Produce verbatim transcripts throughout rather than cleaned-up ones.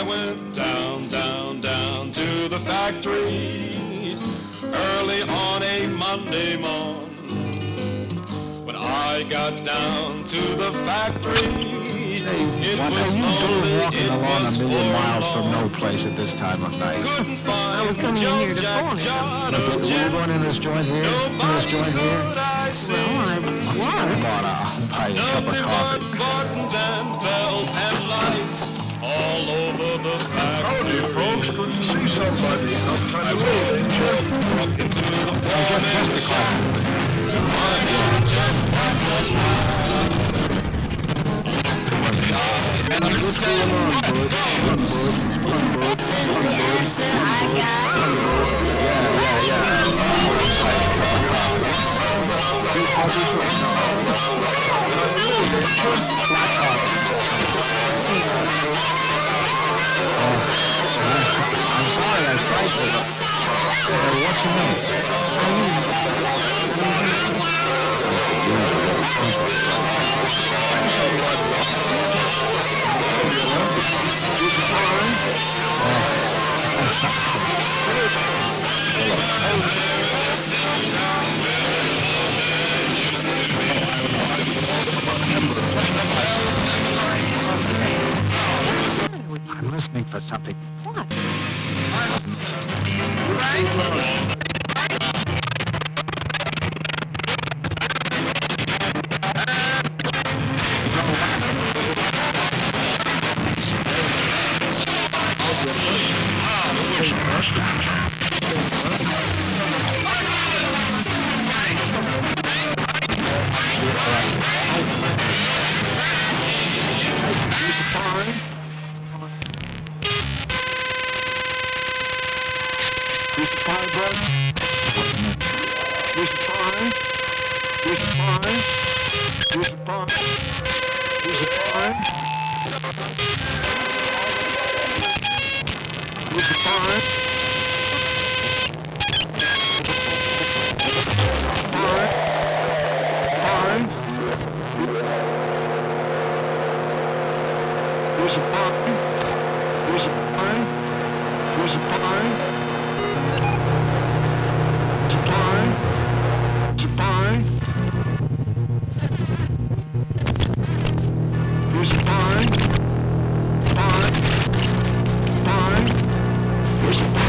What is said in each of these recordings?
went down, down, down to the factory early on a Monday morn. When I got down to the factory, it What was are you lonely, doing walking it along was a million miles from no forlorn. place at this time of night? Couldn't find I was coming in Joe, here to Jack, phone him. John, Were or you Jim. going in this joint here? In this Nobody joint here? could I see. Well, I was. Come on, I'll buy you a cup of Nothing but coffee. buttons and bells and lights all over the factory. Folks, good to see somebody. I walked into the foreman's shop to find out just what was wrong. And I said, what goes? This is the answer I got. Yeah, yeah, yeah. I'm sorry, I stifled it. Uh, what's your name? I'm listening for something. What? Here's a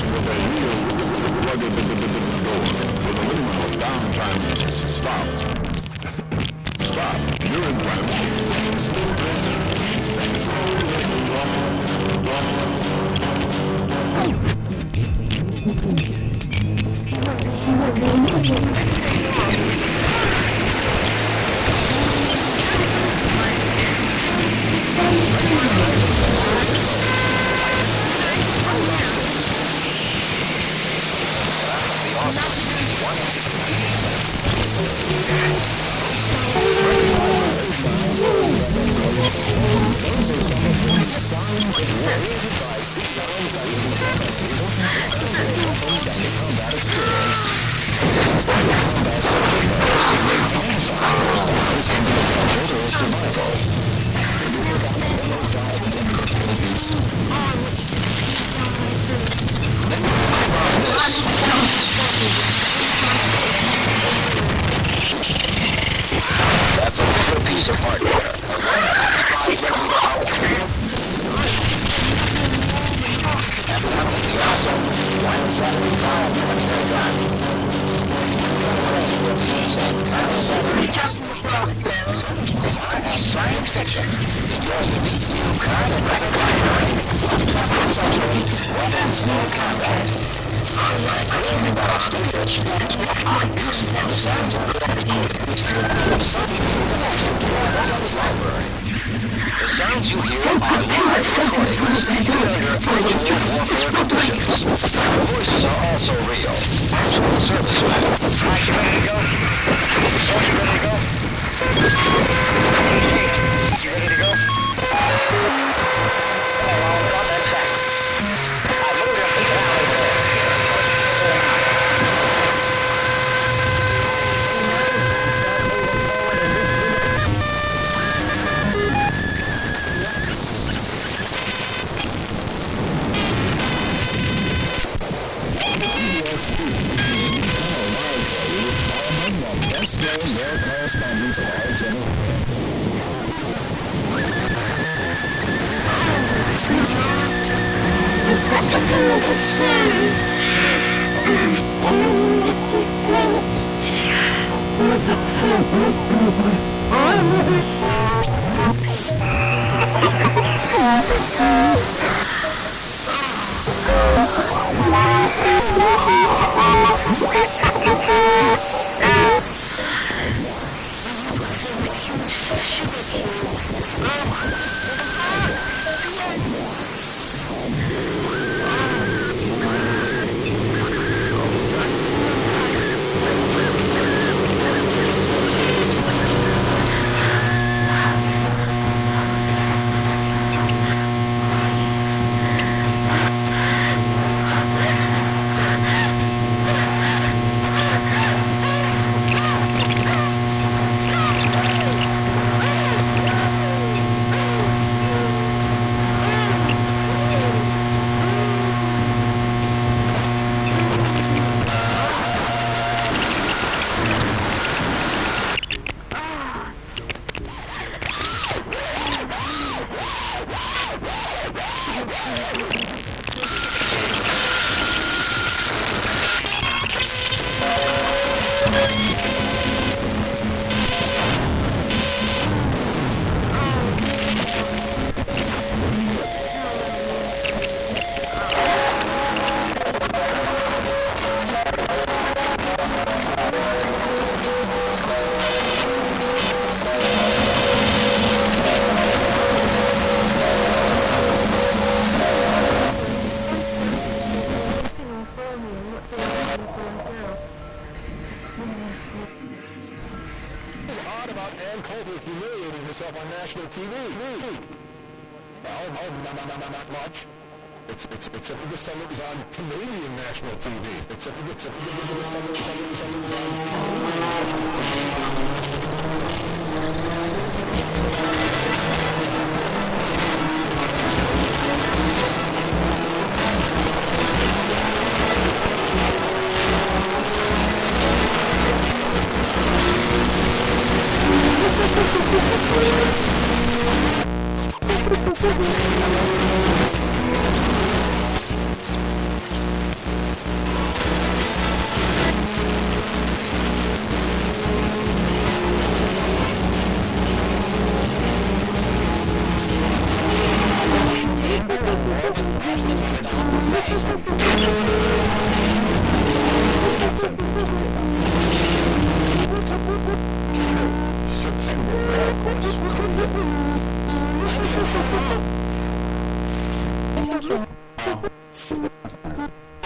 with a real rugged door with a minimum of downtime. Stop. Stop. You're in That's a little piece of hardware. And that was the awesome one seventy-five millimeter gun. With these and as science fiction, your unique new kind of weapon library of twentieth century weapons in combat. Unlike created by our studios, our use and the sounds of the enemy is something new connection to our weapons library. The sounds you hear are live recordings made under actual warfare conditions. The voices are also real. Actual servicemen. Alright, you ready to go? Soldier, ready to go? You ready to go? Hey, I'll drop that sack. I moved up the valley there.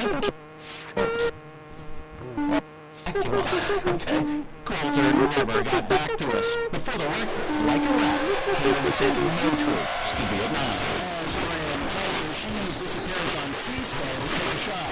Okay. Coulter never got back to us. But for the record, like a rat, he said no troops to Vietnam. As Ryan Machine's disappearance on C-SPAN to take a shot.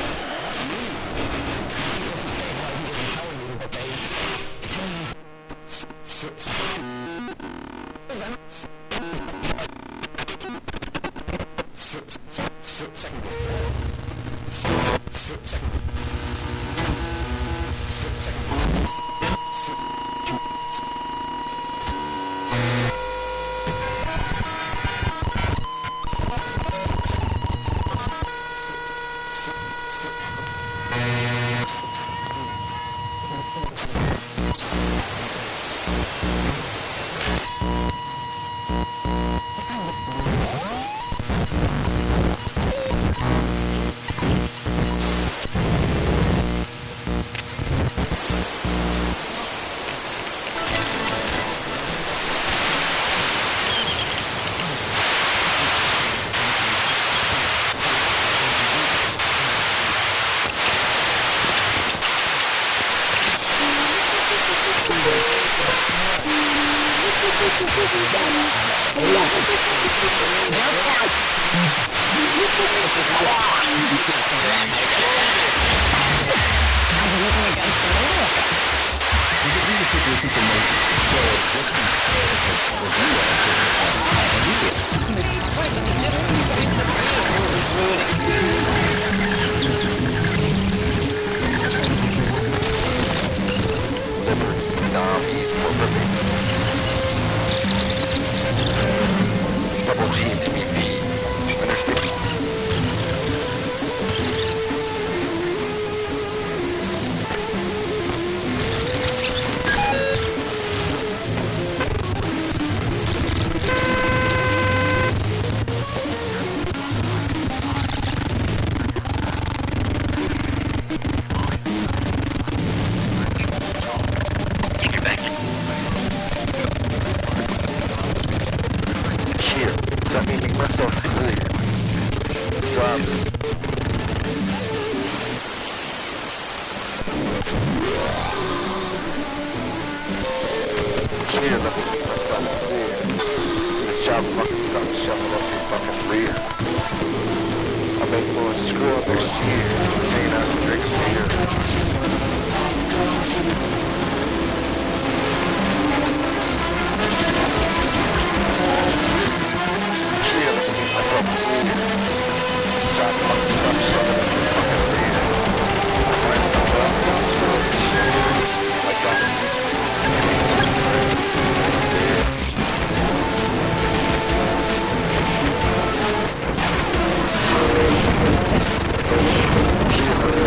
Shit.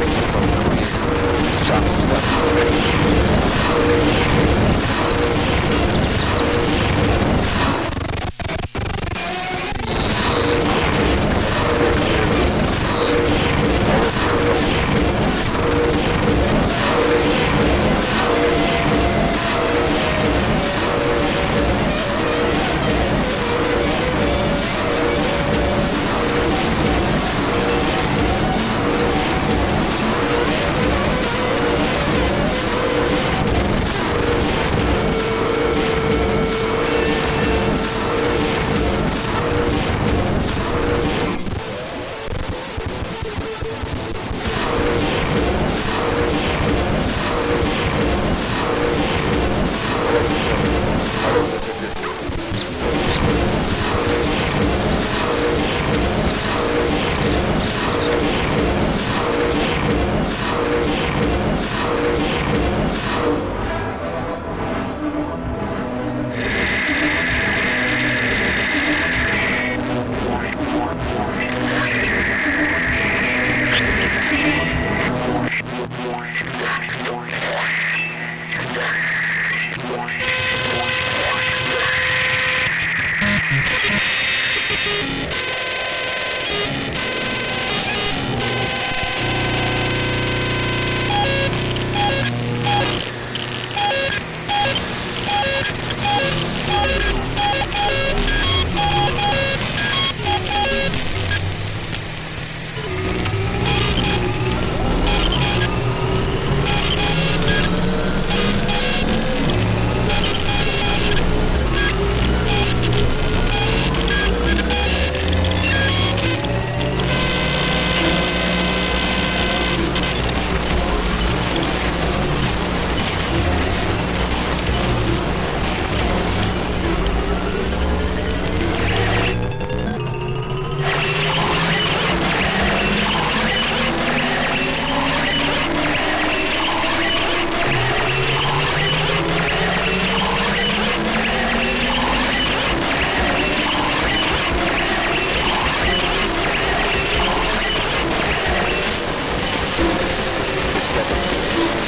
step into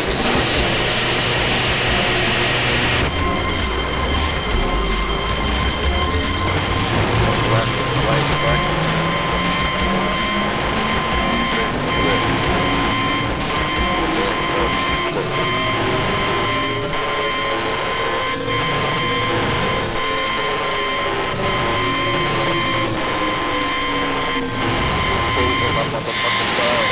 Black, white, black. Stay in my motherfucking bag.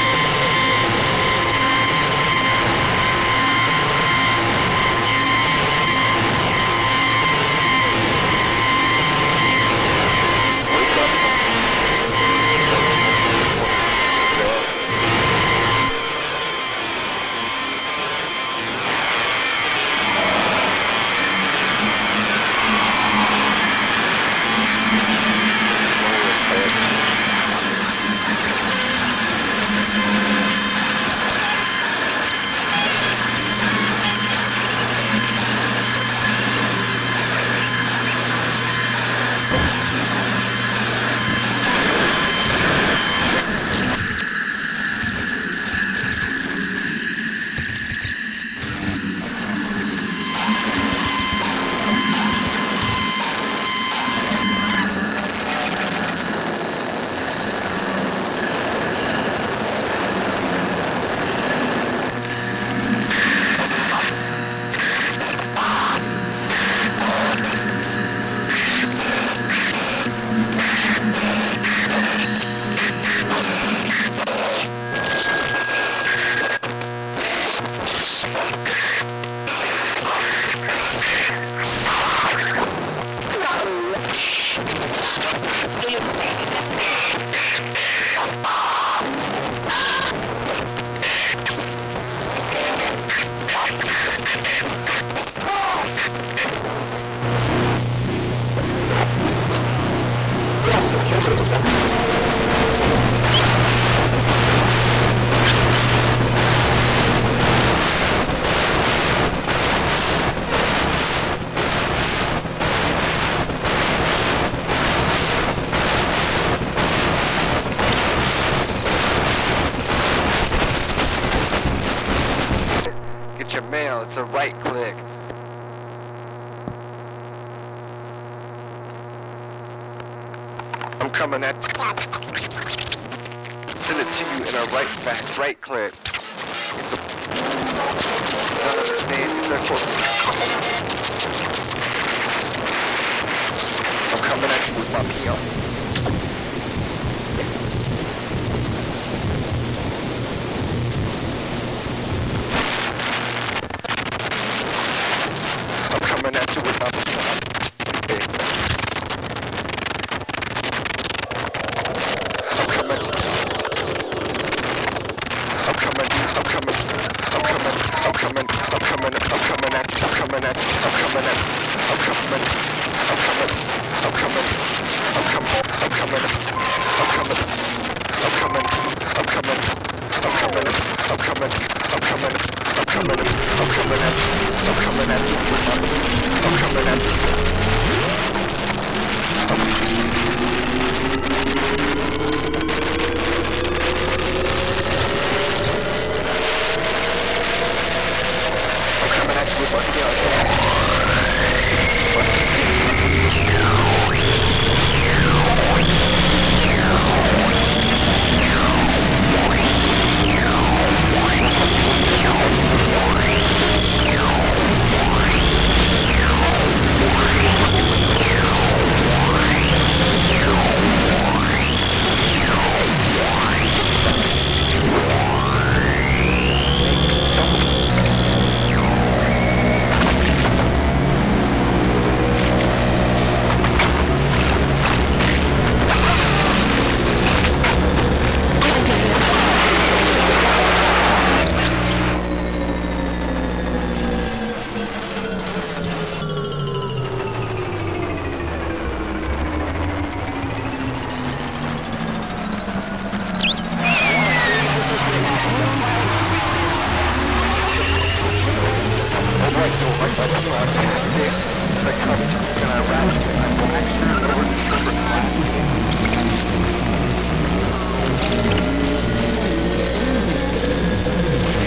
Wake up. Get your mail, it's a right click. I'm coming at send it to you in a right fax, right click. It's a you don't understand, it's a quote. I'm coming at you with my peon. I'm coming at you with my peon. I'm coming. I'm coming. I'm coming. I'm coming. I'm coming. I'm coming. I'm coming at you. I'm coming at you. I'm coming at you. I'm coming. I'm coming. I'm coming. I'm coming. I'm coming. I'm coming. I'm coming. I'm coming. I'm coming. I'm coming. I'm coming. I'm coming. I'm coming at you. I'm coming at you with my penis. I'm coming at you. I'm coming at you with my penis. Thank you.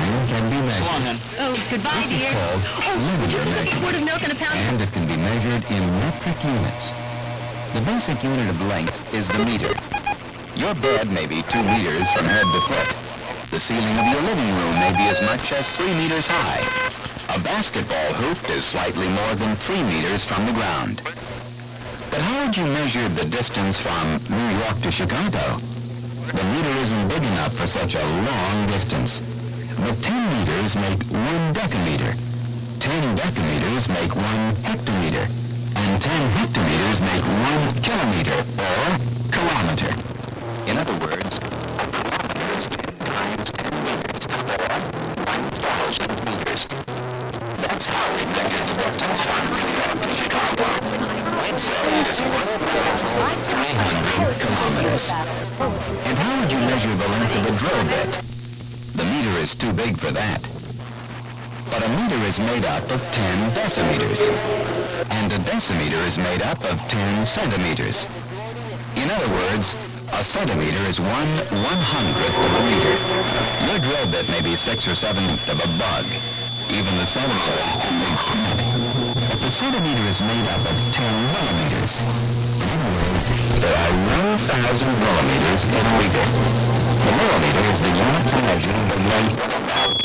volume can be So measured. long, then. Oh, goodbye, This is dear. called linear A measurement, quart of milk and a pound. and it can be measured in metric units. The basic unit of length is the meter. Your bed may be two meters from head to foot. The ceiling of your living room may be as much as three meters high. A basketball hoop is slightly more than three meters from the ground. But how would you measure the distance from New York to Chicago? The meter isn't big enough for such a long distance. But ten meters make one decameter. Ten decameters make one hectometer. And ten hectometers make one kilometer, or kilometer. In other words, a kilometer is ten times ten meters, or one thousand meters. That's how we measure the distance from New York to Chicago. I'd say it is one thousand three hundred kilometers. And how would you measure the length of a drill bit? The meter is too big for that. But a meter is made up of ten decimeters. And a decimeter is made up of ten centimeters. In other words, a centimeter is one one-hundredth of a meter. Your drill bit may be six or seventh of a bug. Even the centimeter is too big for that. If the centimeter is made up of ten millimeters, in other words, there are one thousand millimeters in a meter. The millimeter is the unit for measuring the length of a map.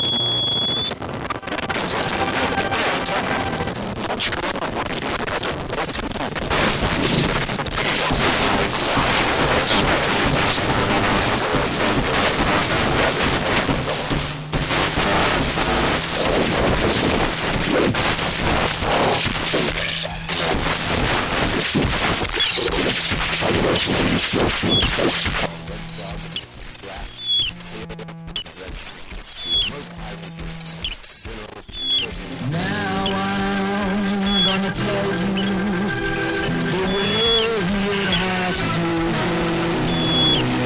Now I'm gonna tell you the way it has to be.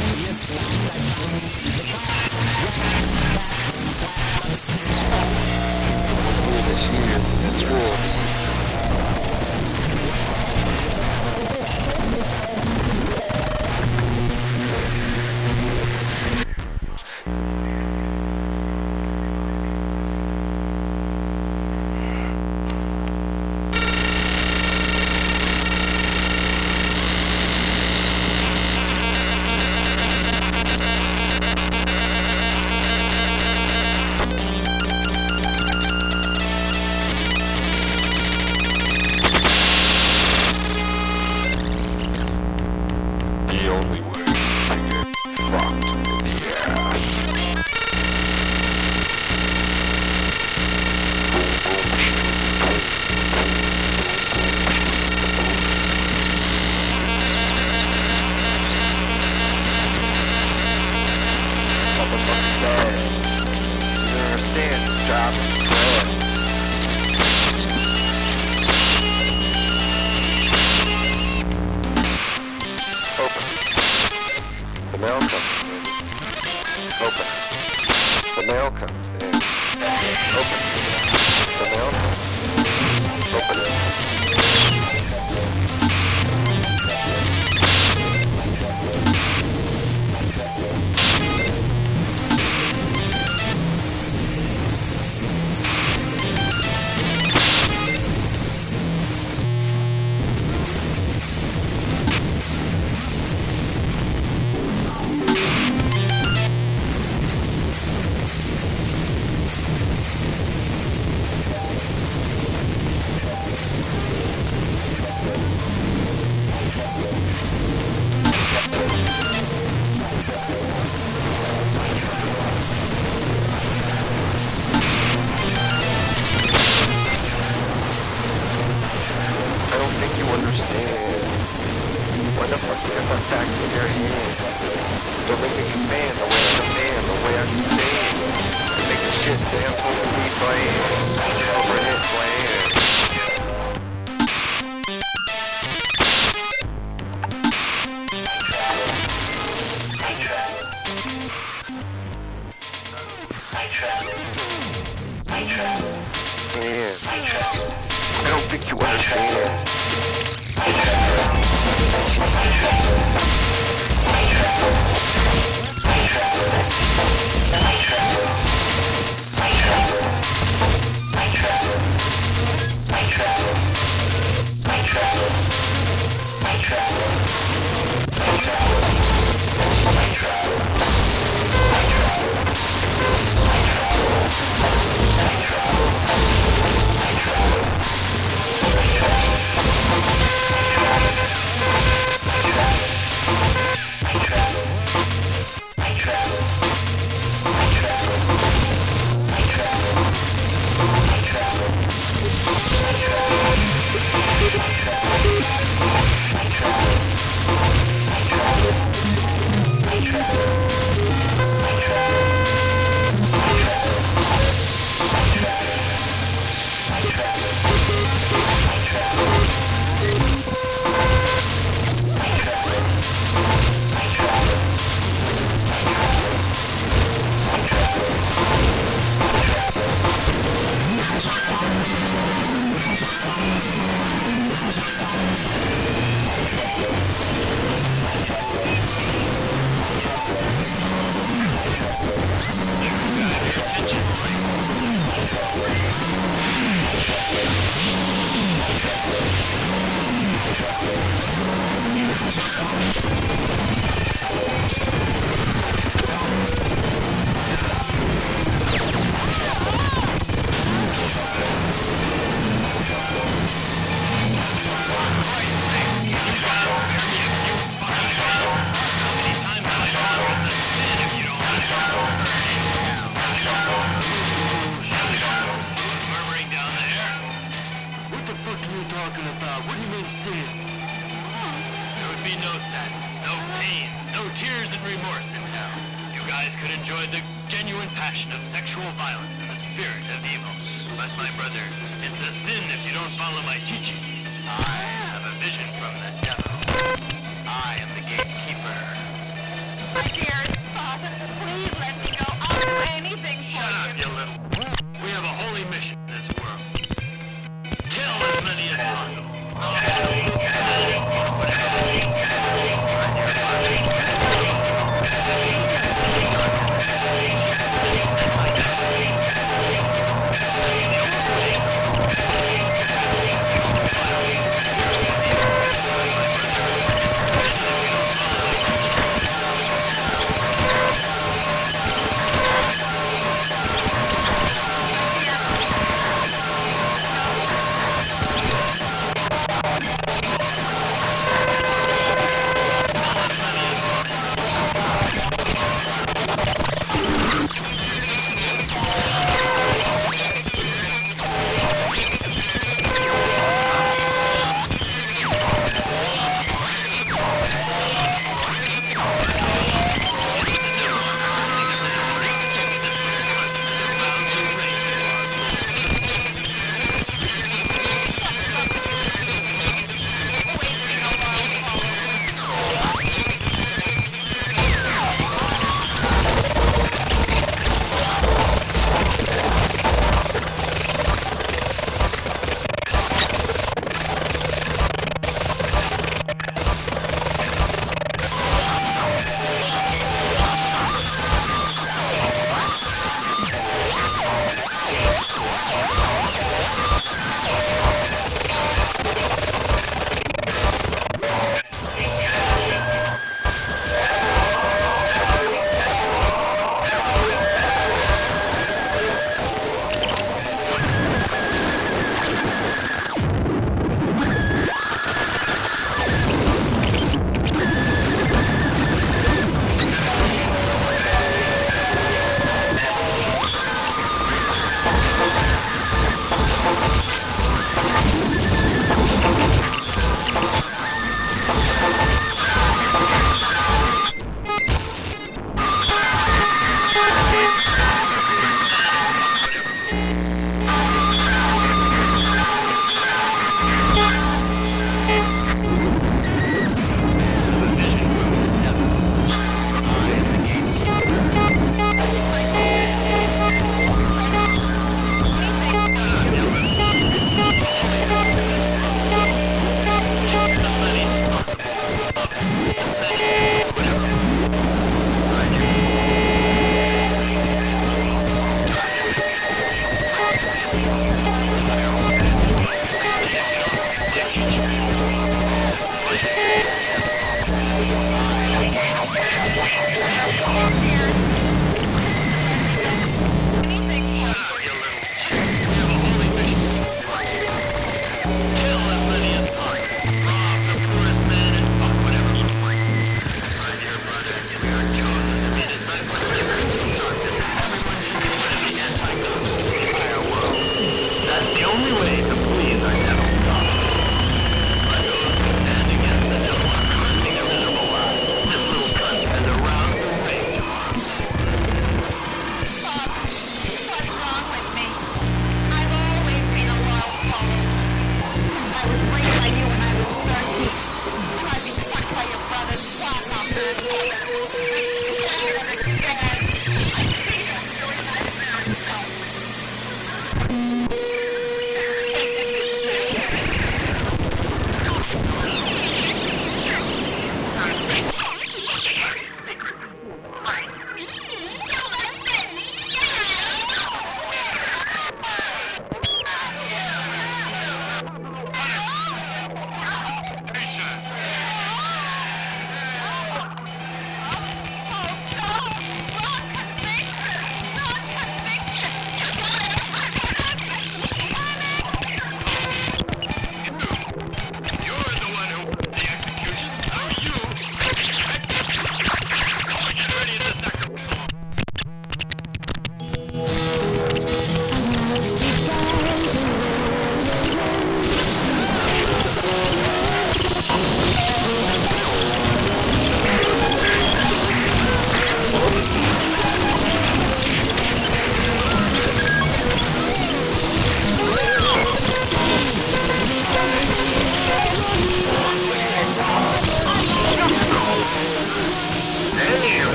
This year, this will be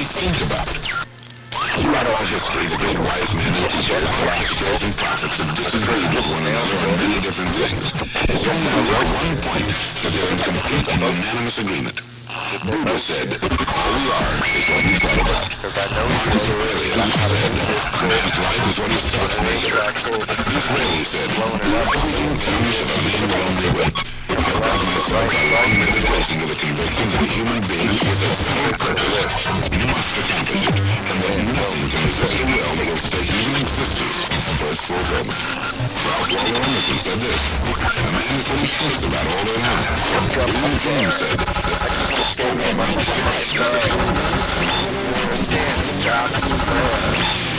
we think about. Throughout all history, the great wise men and teachers, philosophers and prophets have disagreed with one another on many different things. It's only on this one point that they're in complete and unanimous agreement. Buddha said, all we are is what we thought about. Marcus Aurelius said, a man's life is what he thought made it. Disraeli said, everything comes of a man will only wait. I found myself a long meditation to the conviction that a human being is a single purpose. You must accomplish it, and that nothing can resist a will that will stay even existence for its fulfillment. Ralph Waldo Emerson said this, a man is what he thinks about all day long. William James said, I just want to stay with my life. Understand, his job is forever.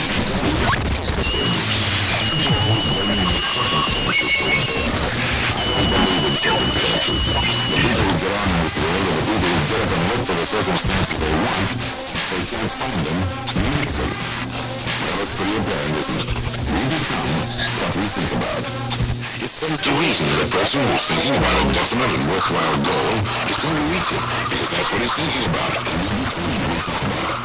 The people who get on in this world are the people who get up and look for the circumstances they want. They can't find them immediately. Well, it's pretty apparent, isn't it? We become what we think about. It's better to reason that a person who's thinking about a definite and worthwhile goal is going to reach it, because that's what he's thinking about. And we become what we think about.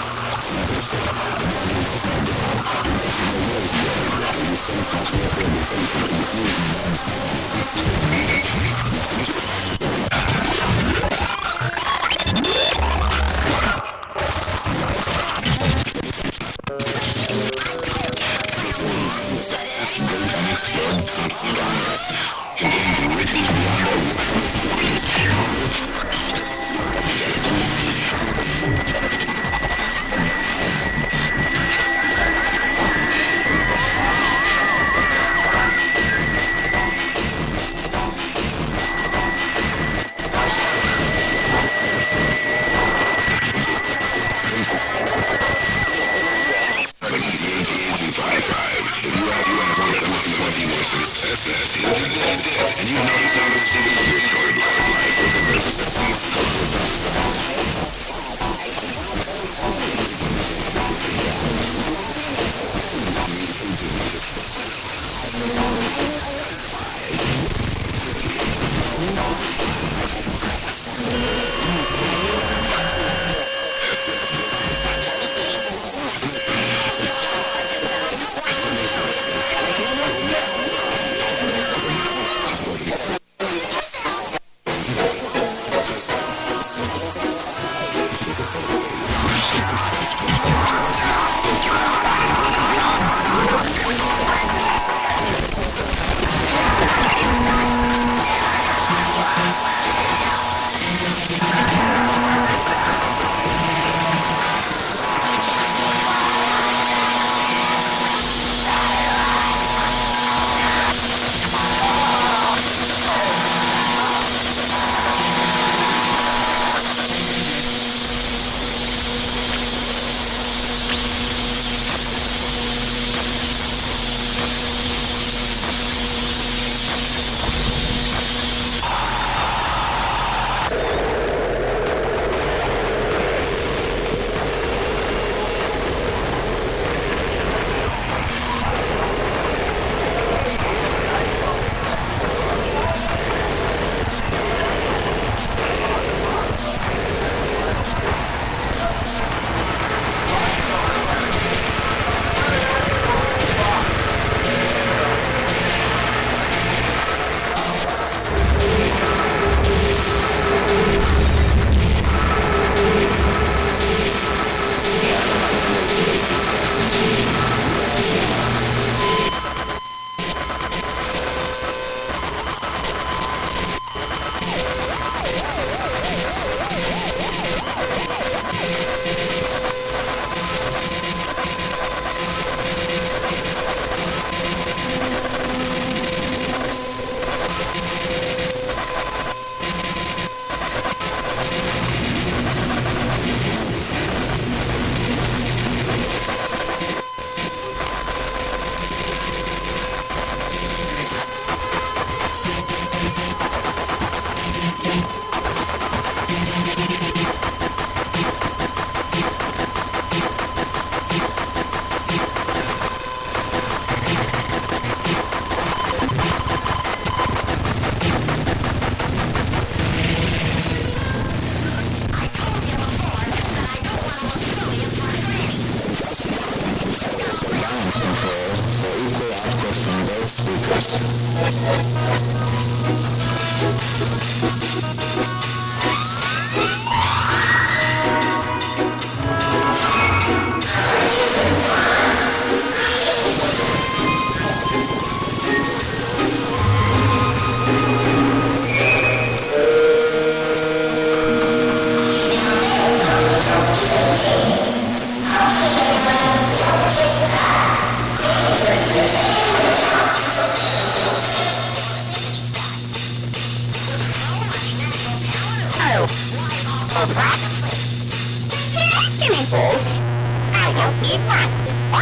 for privacy. You're asking me for? I don't need one.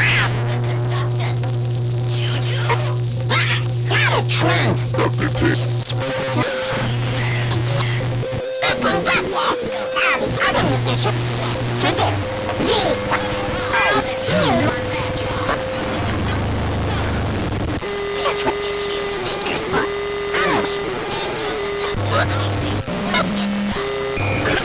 Choo-choo. Got a trunk. Open that wall. As other musicians to do. Gee, what's all the you? That's what this here stick is for. I don't even need to. What do you say? Let's get started.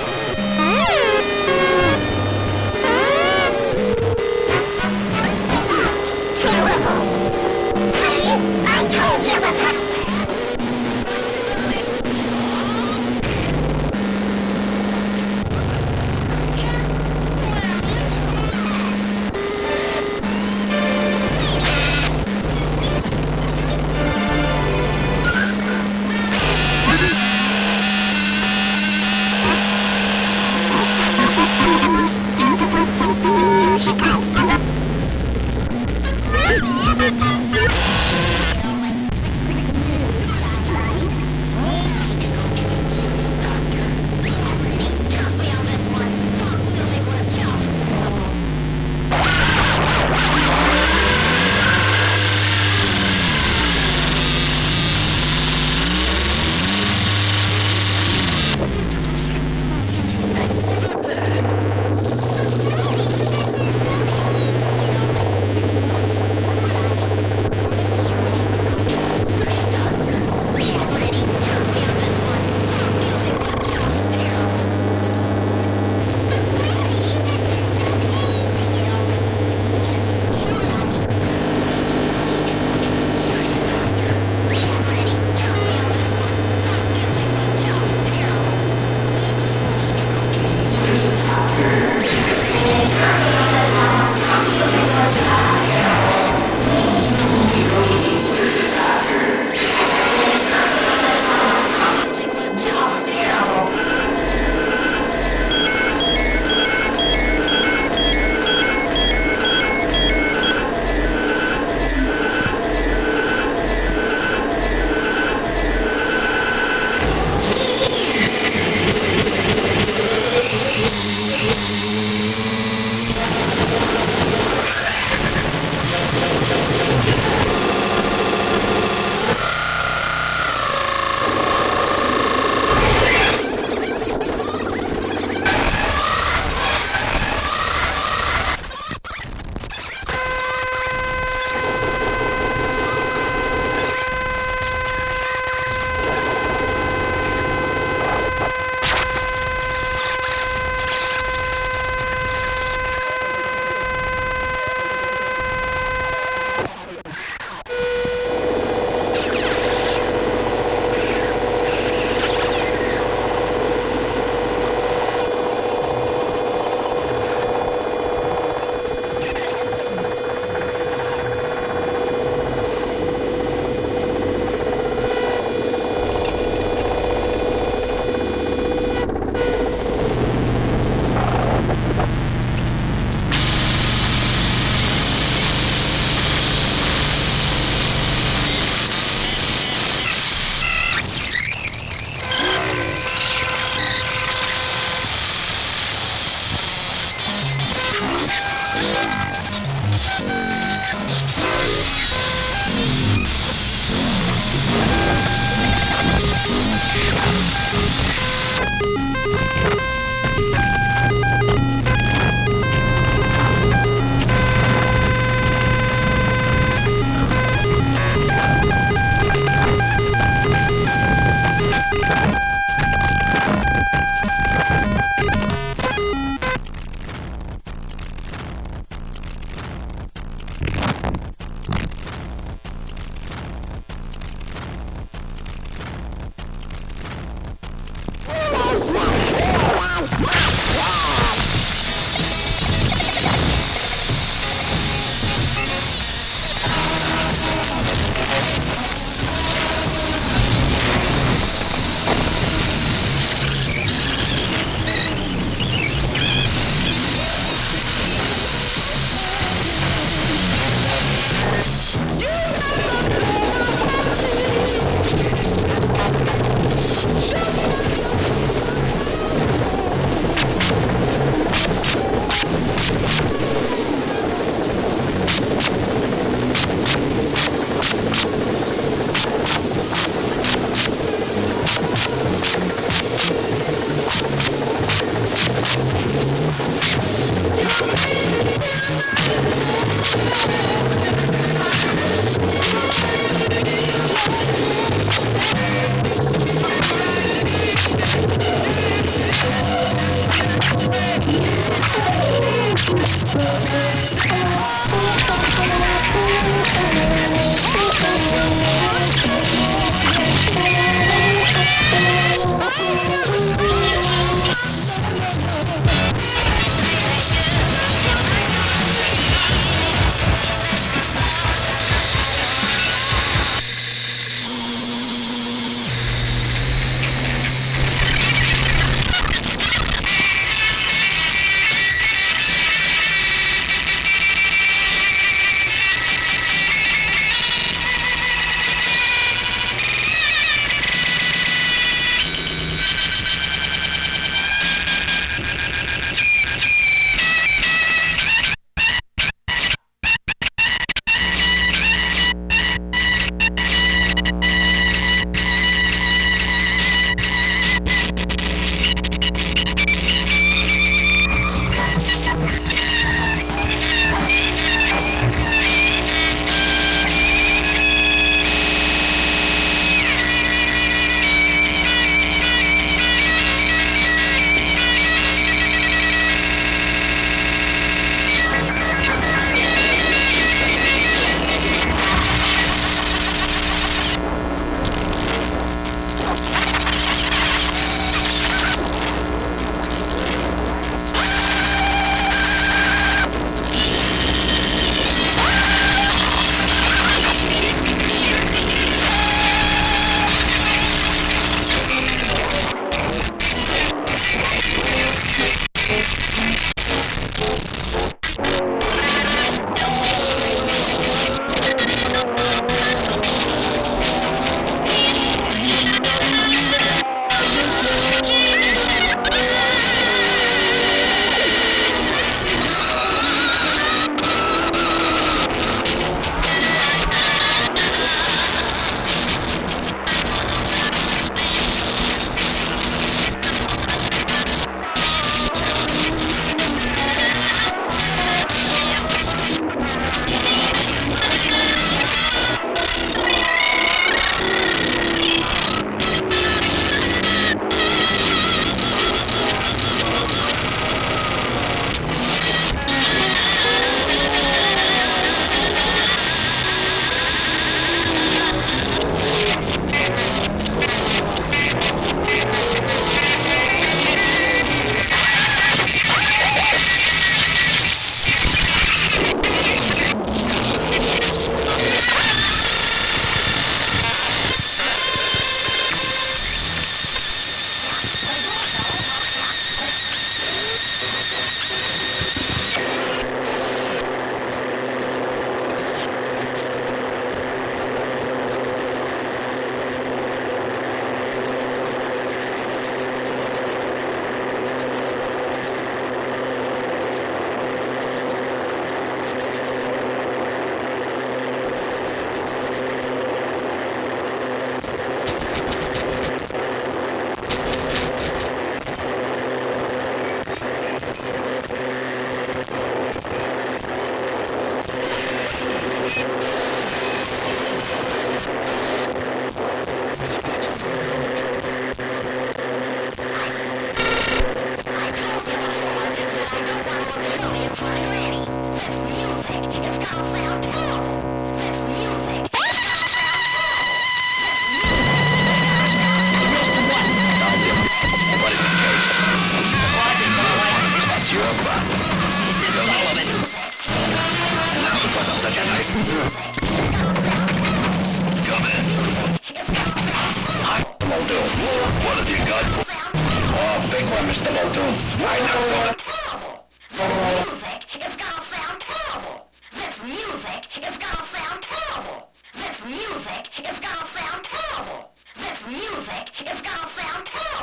It's terrible. See? I told you about that. boy, Mister Muldoon. I never thought terrible. This music is gonna sound terrible. This music is gonna sound terrible. This music is gonna sound terrible. This music is gonna sound terrible.